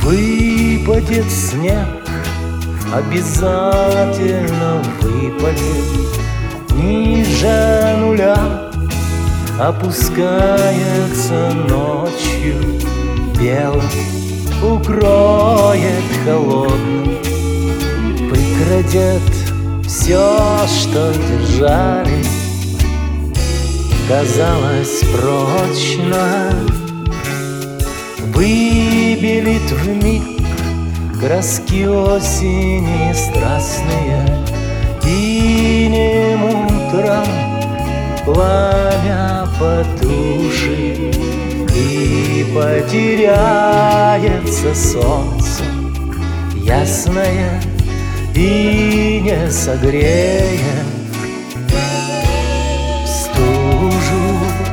Выпадет снег, обязательно выпадет. Ниже нуля опускается ночью, бело укроет холодным, выкрадет все, что держали, казалось прочно. Выбелит вмиг краски осени страстные, инем утром пламя потушит, и потеряется солнце ясное, и не согреет стужу.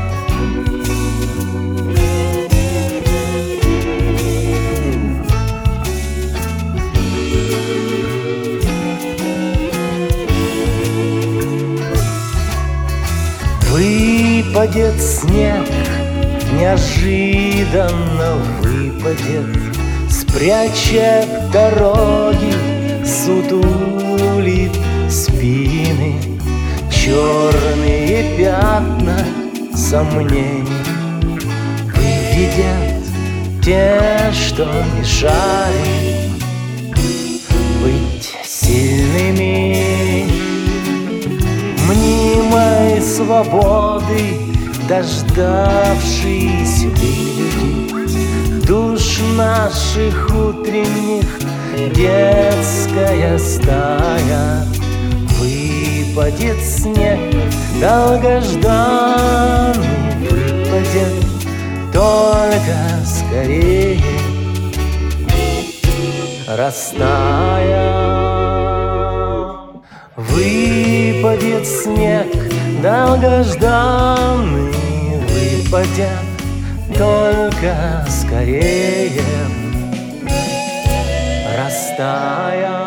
Выпадет снег, неожиданно выпадет, спрячет дороги, сутулит спины, черные пятна сомнений выведет те, что мешали быть сильными. Мнимой свободы дождавшиеся люди, душ наших утренних детская стая. Выпадет снег долгожданный, выпадет только скорее, растая. Выпадет снег долгожданный, выпадет только скорее, растая.